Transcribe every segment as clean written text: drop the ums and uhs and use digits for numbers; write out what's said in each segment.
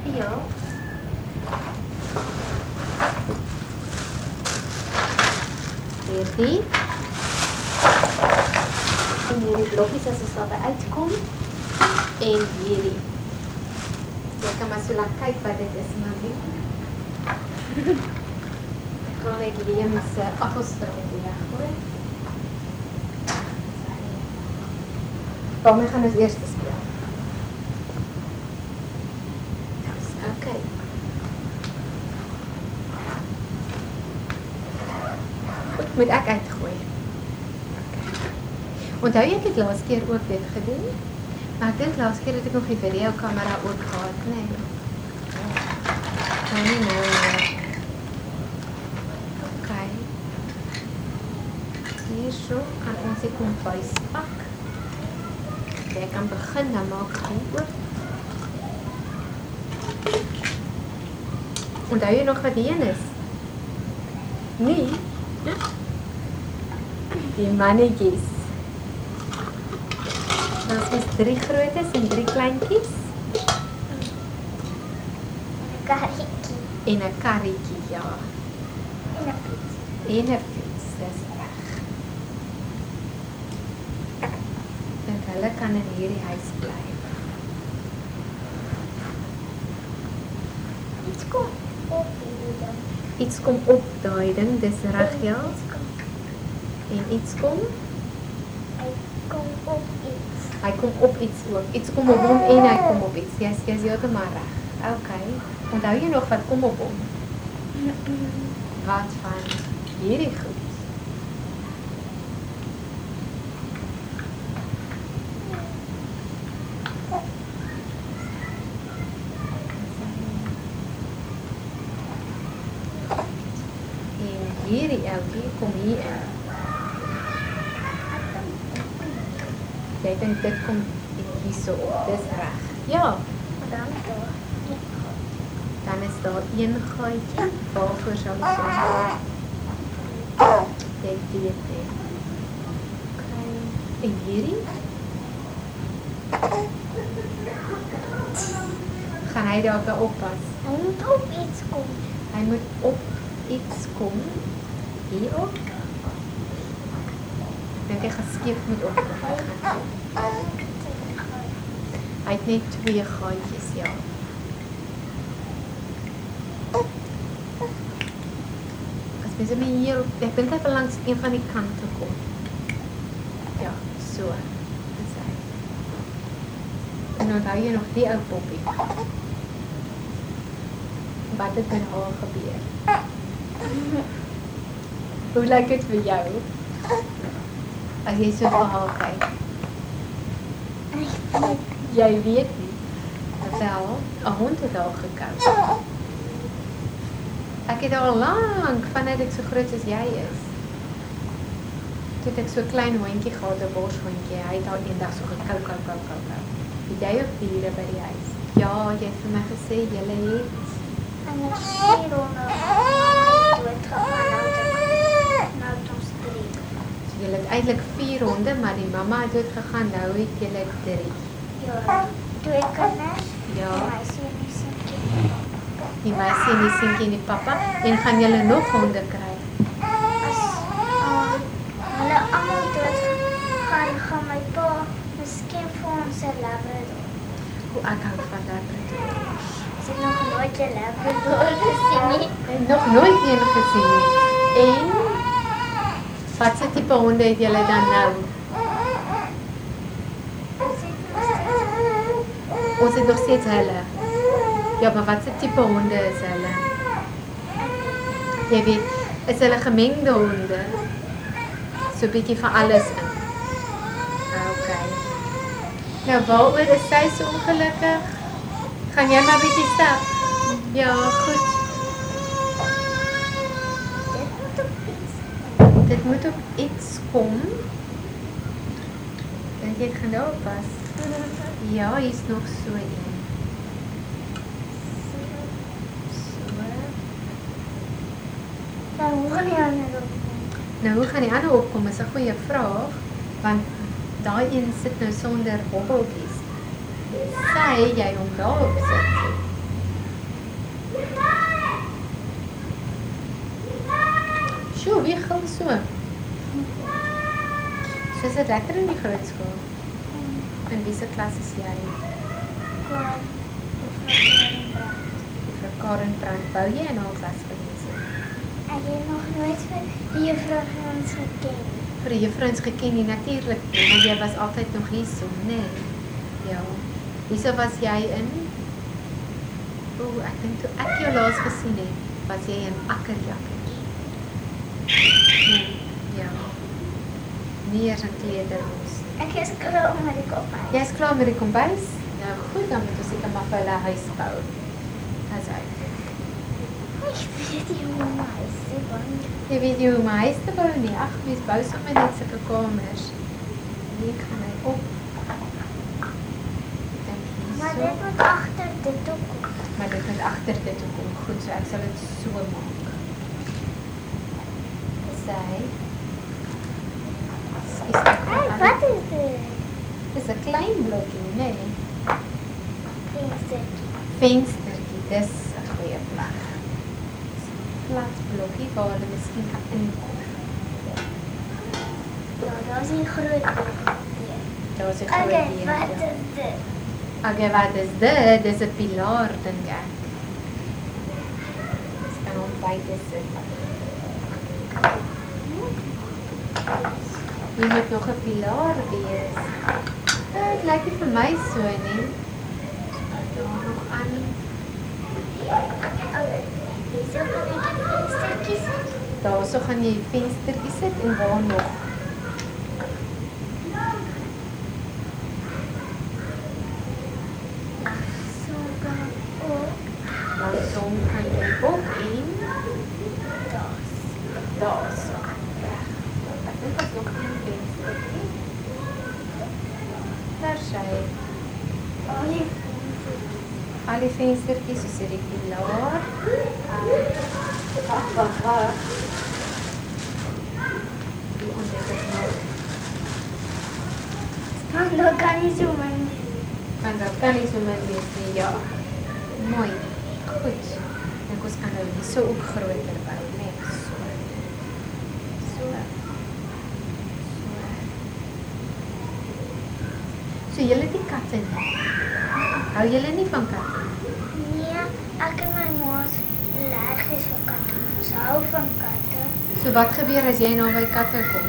Ja. Hierdie. En hierdie blokkies as ons daarby uitkom. En hierdie. Jy kan maar so laat kyk wat dit is, maar nie. Ek gaan net Liam se appelstraat weggooi. Waarmee gaan ons eers speel? Okay. Goed, moet ek uitgooi. Okay. Onthou jy het laas keer ook dit gedoen? Maar ek dink laas keer het ek nog die videokamera ook gehad, nee. Nou nie nou meer. Okay. Hier so kan ons die kombuis pak. Jy kan begin, dan maak ek die oop. Onthou jy nog wat die een is? Nee? Die mannetjies. Daar is 3 grootes en 3 kleintjies. Karretjie. En 'n karretjie, ja. En 'n fiets. En 'n fiets, dis reg. En hulle kan in hierdie huis bly. Iets kom op hierdie ding. Iets kom op daai ding, dis reg, ja. En iets kom? Hy kom op iets. Hy kom op iets ook. Iets kom op hom en hy kom op iets. Jy's heeltemal reg. Okay. Onthou jy nog wat kom op hom? Wat van hierdie goed? En hierdie ouetjie kom hier in. Jy dink dit kom hierso op. Dis reg. Ja. Dan daar. Dan is daar een gaatjie. Waarvoor sal ons sê? Ek weet nie. Okay. En hierdie? Gaan hy daarby oppas? Hy moet op iets kom. Hy moet op iets kom. Hierop. Dink ek geskiep moet opkom. Hy het net 2 gaatjies, ja. As mens hom hier, ek dink hy wil langs een van die kante kom. Ja, so. Dis hy. En onthou jy nog die ou poppie? Wat het met haar gebeur? Hoe lyk dit vir jou? As jy so vir haar kyk. Jy weet nie. Wel, 'n hond het haar gekou. Ek het al lank vanaf ek so groot as jy is. Toe het ek so 'n klein hondjie gehad, 'n borshondjie. Hy het haar eendag so gekou. Het jy ook diere by die huis? Ja, jy het vir my gesê julle het. En ek sê ronde. Dood gegaan nou ons 3. So julle het eintlik 4 honde, maar die mamma het dood gegaan, nou het julle 3. Ja, 2 kinders. Ja. Meisie en die seentjie. Die meisie en die seentjie en die pappa. En gaan julle nog honde kry? As hulle almal dood gaan my pa miskien vir ons 'n labrador. Hoe ek hou van labradors. Ek het nog nooit 'n labrador gesien nie. Nog nooit een gesien nie. En wat se tipe honde het julle dan nou? Ons het nog steeds hulle. Ja, maar wat se tipe honde is hulle? Jy weet, is hulle gemengde honde? So 'n bietjie van alles in. Okay. Nou, waaroor is sy so ongelukkig? Gaan jy maar bietjie stap? Ja, goed. Dit moet op iets kom. Dink jy dit gaan daar pas? Ja, hier is nog so een. Nou, hoe gaan die ander opkom? Nou, hoe gaan die ander opkom is 'n goeie vraag, want daai een sit nou sonder hobbeltjies. Sê jy hom daarop sit. So. So is dit lekker in die grootskool? In wiese klas is jy? Juffrou Karen Brand, wou jy in haar klas gewees het? Ek het nog nooit vir die juffrou van ons geken. Vir die juffrou ons geken nie, natuurlijk nie, want jy was altyd nog hierso, nee. Ja. Wieso was jy in? Ek dink toe ek jou laas gesien het, was jy in akkerjakkers. Nee, ja. Nie eers in klederbos. Ek is klaar met die kombuis. Jy is klaar met die kombuis? Nou goed, dan moet ons seker maar vir hulle huis bou. As uit. Ek weet nie hoe my huis te bou nie. Jy weet nie hoe my huis te bou nie. Ag, mens bou sommer net sulke kamers. Hier gaan hy op. Maar dit moet agter dit ook kom. Maar dit moet agter dit ook kom. Goed, so ek sal dit so maak. Sy. Hey, wat is dit? Dis 'n klein blokkie, nee. Venstertjie. Venstertjie, dis 'n goeie plek. Plat blokkie waar hulle miskien kan inkom. Ja, dat is een groot deur. Daar is 'n groot Okay, deur. wat Ja. is dit? Okay, wat is dit? Dis 'n pilaar, dink ek. Dis kan hom buite sit. Hier moet nog 'n pilaar wees. Dit lyk nie vir my so nie. Daar nog aan. Okay, hierso kan ek die venstertjie sit. Daarso gaan jy die venstertjie sit en waar nog? So kan ek ook. Langsom kan jy op en daarso. Ek dink dit is nog een venstertjie. Daar sy. Al die venstertjies soos hierdie pilaar. Wag. Die onder is nog. Maar dat kan nie so min. Want dat kan nie so min wees nie, ja. Mooi. Goed. Dink ons kan nou hier so ook groter bou, net so. So julle die katte nie. Hou julle nie van katte? Nee, ek en my ma is allergies vir katte. Ons hou van katte. So wat gebeur as jy nou by katte kom?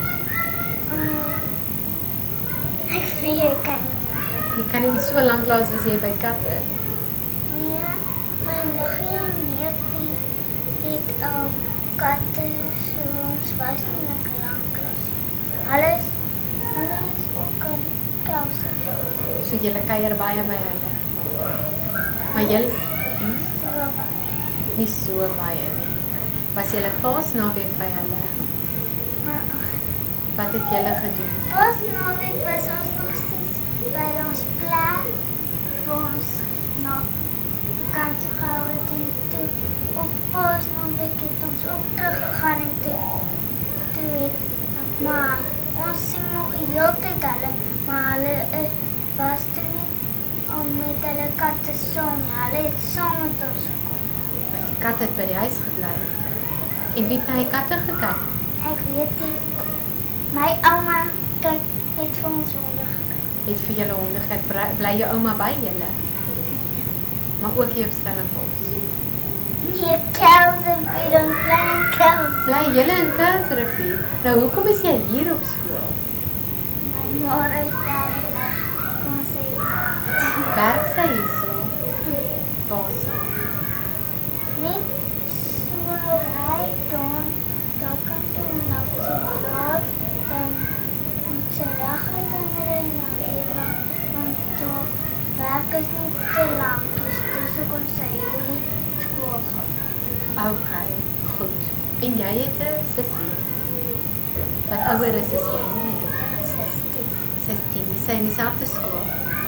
Ek weet ek kan nie. Jy kan nie so lank laat as jy by katte. Nee, my niggie en neefie het katte so ons was nie lekker lank klas. Hulle is ook in kelse. So julle kuier baie by hulle. Maar julle So baie. nie so baie nie. Was julle Paasnaweek by hulle? Maar Wat het julle gedoen? Paasnaweek was ons nog steeds by ons plek waar ons na vakansie gehou het en toe op Paasnaweek het ons ook teruggegaan en toe het maar ons sien nog die hele tyd hulle, maar hulle was toe nie met hulle katte saam nie. Hulle het saam met ons gekom. Die kat het by die huis gebly. En wie het na die katte gekyk? Ek weet nie. My ouma het vir ons honde gekyk. Het vir julle honde gekyk, bly jou ouma by julle? Maar ook hier op Stellenbosch. Nee, Kelsrivier, ons bly in Kels. Bly julle in Kelsrivier? Nou hoekom is jy hier op skool? My ma is daar en kom sê. Werk sy hierso? Daarso. Net so ry dan, daar kan toe na Centraal, dan moet sy reguit dan ry na Nederland, want daar werk is nie te lang, dus hoekom sy hierdie skool gaan. Okay, goed. En jy het 'n sussie? Wat ouer is as jy, nee? 16. 16. Is sy in dieselfde skool?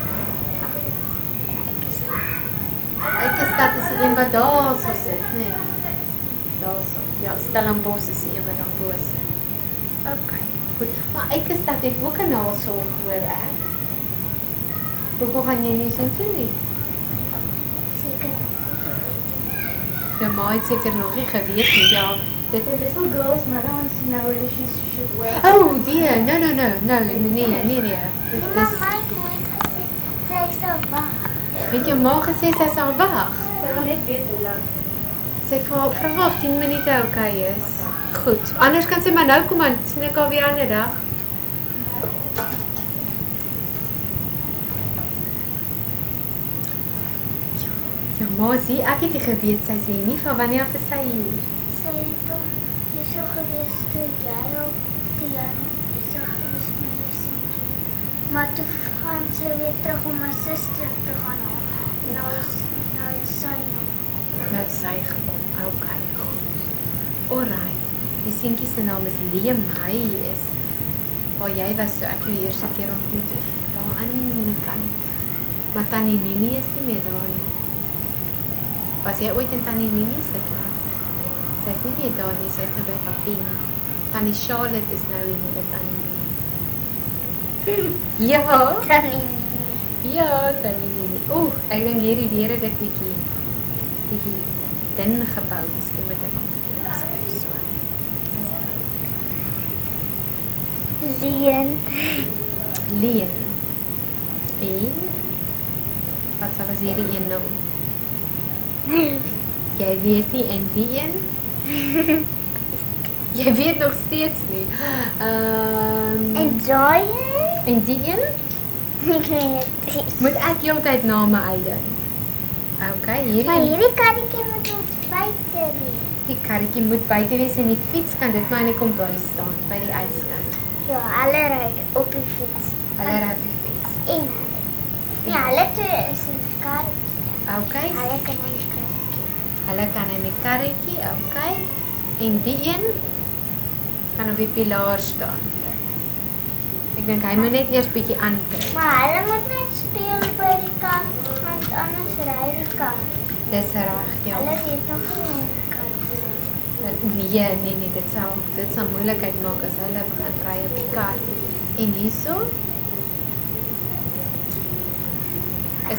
Uitgestad is die een wat daarso sit, nee. Daarso. Ja, Stellenbosch is die een wat dan bo sit. Okay, goed. Maar Uitgestad het ook 'n nasorg, hoor ek. Hoekom gaan jy nie so toe nie? Seker. Jou ma het seker nog nie geweet nie, ja. Dit The little girl's mother wants to know whether she should wear. Oh dear, no, nee. Maar Mike moet gesê, sy sal wag. Het jou ma gesê sy sal wag? Sy wil net weet hoe lang. Sy verwag 10 minute okay is. Goed, anders kan sy maar nou kom aan, sien ek alweer 'n ander dag. Ja, maar sien, ek het nie geweet sy sê nie van wanneer af is sy hier. Sy het toch hier so gewees toe jy op die jaren hier so gewees met die sintjie. Maar toe gaan sy weer terug om my suster te gaan haal. Nou het sy nog. Nou het sy gekom, okay, goed. Alright, die seentjie se naam is Liam, hy is waar jy was toe ek jou eerste keer ontmoet het, daar aan die kant. Maar Tannie Nini is nie meer daar nie. Was jy ooit in Tannie Nini se klas? Sy is nie meer daar nie, sy is nou by Papien. Tannie Charlotte is nou in die Tannie Nini. Ja, Tannie. ja, Tannie Nini. Oeh, ek dink hierdie deur het ek bietjie dun gebou, miskien moet ek omskryf so. Leen. En wat sal ons hierdie een noem? Jy weet nie en die een? Jy weet nog steeds nie. Enjoy it? En die een? Ek weet het. Moet ek heeltyd name uitdink? Okay, Maar hierdie hierdie karretjie moet ons buite wees. die karretjie moet buite wees en die fiets kan dit maar in die kombuis staan by die ijskant. Ja, hulle ry op die fiets. Hulle ry op die fiets. En hulle. Ja, hulle twee is in die karretjie. Okay. Hulle kan in die karretjie. Hulle kan in die karretjie, okay. En die een kan op die pilaar staan. Ek dink hy moet net eers bietjie aankry. Maar hulle moet net speel by die kar, want anders ry die kar. Dis reg, ja. Hulle weet nog nie hoe die kar is. Nee, dit sal moeilikheid maak as hulle begin ry op die kar. En hierso is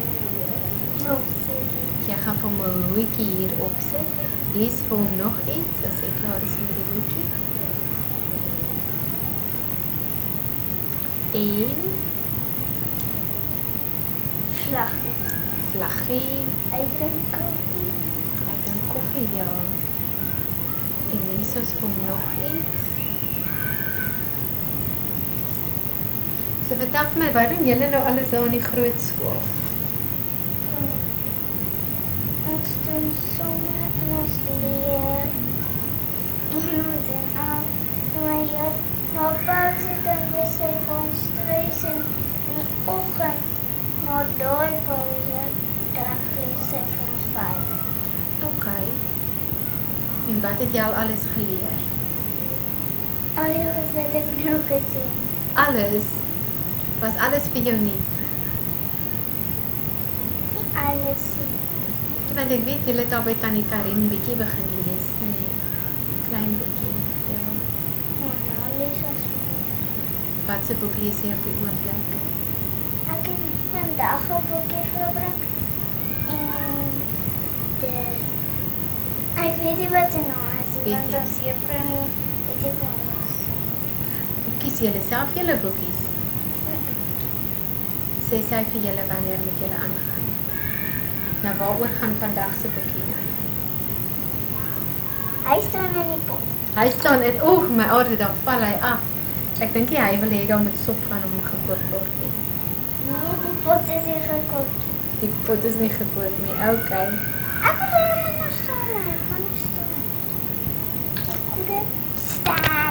jy gaan vir my hoedjie hier opsit. Hier is vir hom nog iets as ek klaar is met die hoedjie. En vlaggie. Hy drink koffie. Ek dink koffie, ja. En hier is vir hom nog iets. So vertel vir my, wat doen julle nou alles daar in die groot skool? Ons doen somme en ons leer. En ons doen al. Maar ja, na pauze dan wees hy vir ons thuis en in die oggend na daai pauze dan lees hy vir ons Bybel. Okay. En wat het jy al alles geleer? Alles wat ek nou gesien. Alles? Was alles vir jou nie? Nie alles. Want ek weet julle het al by Tannie Karin bietjie begin lees, nee. Klein bietjie, ja. Ja, nou lees ons. Wat se boek lees jy op die oomblik? Ek het vandag 'n boekie gebring. En ek weet nie wat sy naam is, want ons juffrou nie weet ek wat is. Kies julle self julle boekies? Sê sy vir julle wanneer moet julle aangaan? Nou waaroor gaan vandag se boekie nou? Hy staan in die pot. Hy staan in, my aarde, dan val hy af. Ek dink nie hy wil hê daar moet sop van hom gekook word nie. Nee, die pot is nie gekook. Die pot is nie gekook nie, okay. Ek wil hom nog staan, hy gaan nie staan. Ek moet staan.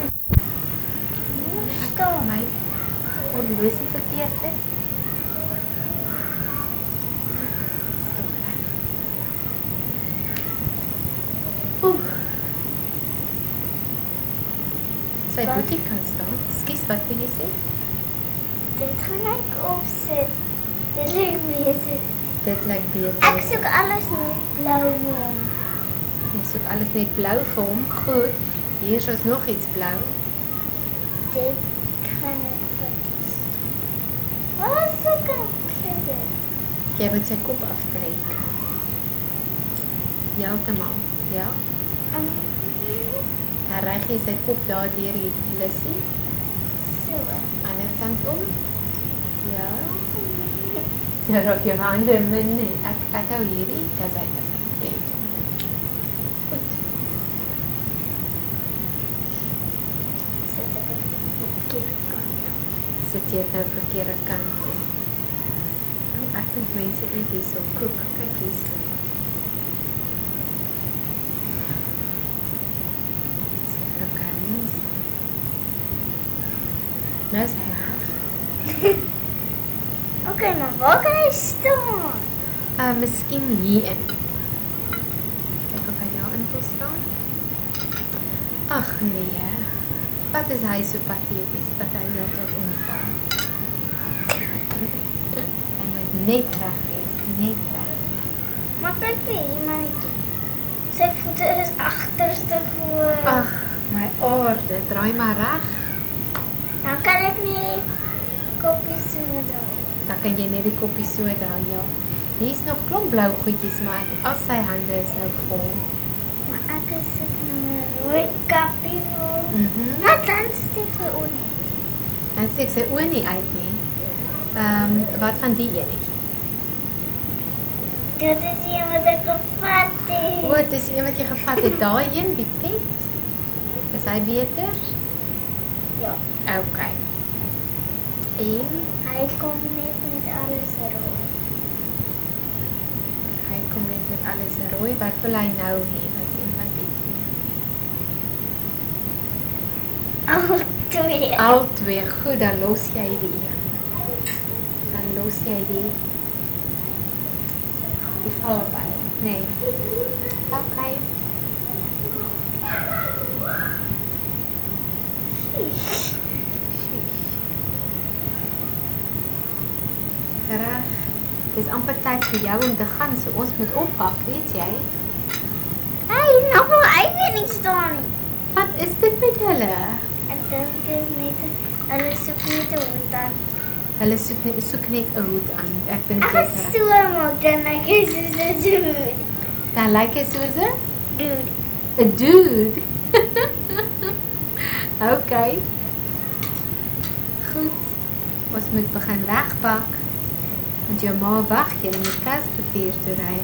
Staan my horlosie verkeerd is. Sy boetie kan staan. Skus, wat wil jy sê? Dit gaan ek opsit. Dit lyk beter. Dit lyk beter. Ek soek alles net blou vir hom. Jy soek alles net blou vir hom. Goed. Hier is nog iets blou. Dit gaan ek verkies. Wat is ek dit? Jy moet sy kop aftrek. Heeltemal, ja? Dan rig jy sy kop daar deur die lussie. So. Ander kant om. Ja. Ja, raak jou hande min nie. Ek hou hierdie. Dis hy. Goed. Sit ek op die verkeerde kant. Sit jy nou verkeerde kant. Ek vind mense eet hier so koek. Kyk hier so. Nou is hy reg. Okay, maar waar kan hy staan? Miskien hierin. Kyk of hy daarin wil staan. Ag nee. Wat is hy so pateties dat hy nou tot omval? Hy moet net reg wees, net reg. Maar kyk vir iemand. Sy voete is agterste voor. Ag, my aarde, draai maar reg. Dan kan ek nie koppies so draai. Dan kan jy net die koppie so daar, ja. Hier is nog klomp blou goedjies, maar al sy hande is nou vol. Maar ek is so 'n rooi kappie wil. Wat dan steek sy oor nie? Dan steek sy oor nie uit nie. Wat van die enetjie? Dit is een wat ek gevat het. O, dit is een wat jy gevat het, daai een, die pet. Is hy beter? Ja. Okay. En Hy kom net met alles rooi. hy kom net met alles rooi. Wat wil hy nou hê? Wat een van die twee? Al twee. Al twee. Goed, dan los jy die een. Dan los jy die valbei. Nee. Okay. Reg. Dis amper tyd vir jou om te gaan, so ons moet oppak, weet jy? Hey, nog wel hy weet nie staan nie. Wat is dit met hulle? Ek dink dit is net hulle soek net 'n hond aan. Hulle soek net 'n hoed aan. Ek dink Ek het so maak dan ek is so dude. Dan lyk hy soos 'n Dude. dude. Okay. Goed. Ons moet begin wegpak. Want jou ma wag, jy moet Kuilsrivier toe ry.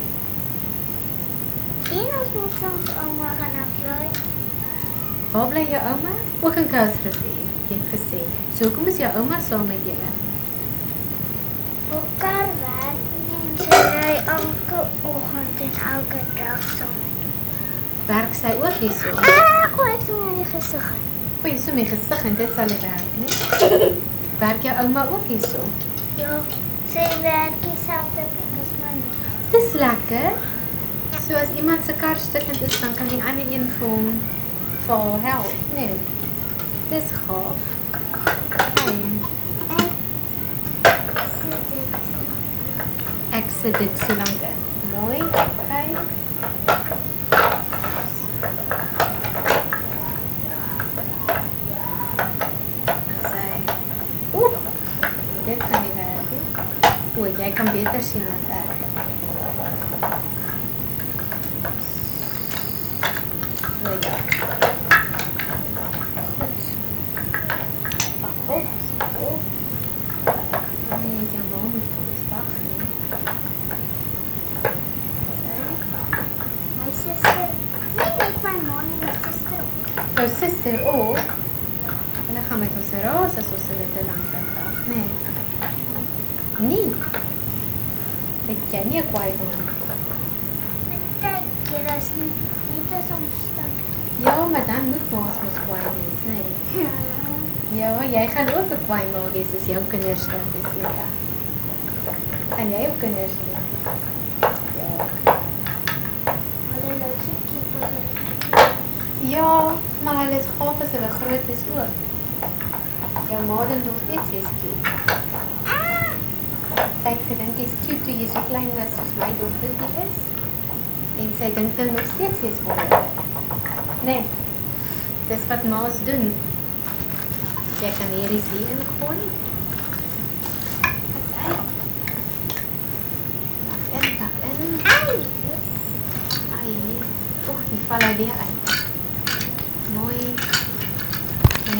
En ons moet soms ouma gaan aflaai. Waar bly jou ouma? Ook in Kuilsrivier, jy het gesê. So hoekom is jou ouma saam met julle? Op kar werk nie en sy ry elke oggend en elke dag saam. Werk sy ook hier so? Ek het hom in die gesig. O, jy so my gesig en dit sal nie werk, nie? Werk jou ouma ook hier so? Ja, sy werk dieselfde plek as my ma. Dis lekker. So as iemand se kar stikkend is, dan kan die ander een vir hom help. Nee. Dis gaaf. Hey. Ek sit dit so lank in. Mooi. Okay. Dit kan nie werk nie. O, jy kan beter sien as ek. O ja. Goed. Pak op. Nee, jy moet ons wag nie. My suster. Nee, ek my ma en my suster ook. Jou suster ook? Hulle gaan met ons raas as ons hulle te lank laat wag. Nee. Nee. Het jy nie 'n kwaai van hom? Baie keer as nie as ons staan. Ja, maar dan moet ons mos kwaai wees, nee. Ja, jy gaan ook 'n kwaai ma wees as jou kinders dan is eendag. Kan jy ook kinders hê? Ja. Hulle loop so cute as hulle. Ja, maar hulle is gaaf as hulle groot is ook. Jou ma dink nog steeds jy's cute. Sy het gedink jy's cute toe jy so klein was soos my dogter die is. En sy dink dan nog steeds jy's wonderlik. Nee, dis wat ma's doen. Jy kan hierdie hier ingooi. Pak in. Ai, Ai, die val hy weer uit.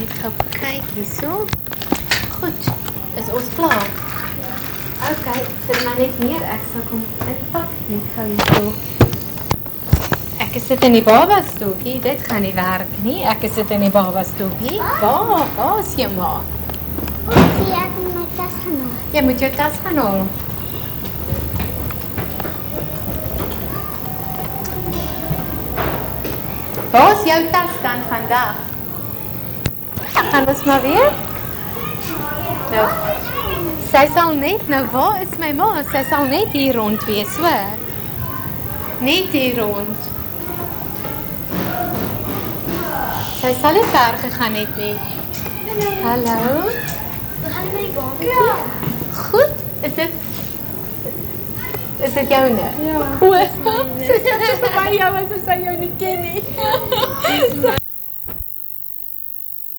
net gou kyk hierso. Goed, is ons klaar? Okay, sit maar net neer. Ek sal kom inpak net gou hierso. Ek sit in die babastoeltjie. Dit gaan nie werk nie. Ek sit in die babastoeltjie. Waar is jy maar? Oké, ek moet my tas gaan haal. Jy moet jou tas gaan haal. Waar is jou tas dan vandag? Gaan ons maar weer? Nou, sy sal net, nou waar is my ma? Sy sal net hier rond wees, hoor. Net hier rond. Sy sal nie ver gegaan het nie. Hallo? We gaan met die baan. Ja. Goed, is dit joune? Ja. O, sy sit so by jou as sy jou nie ken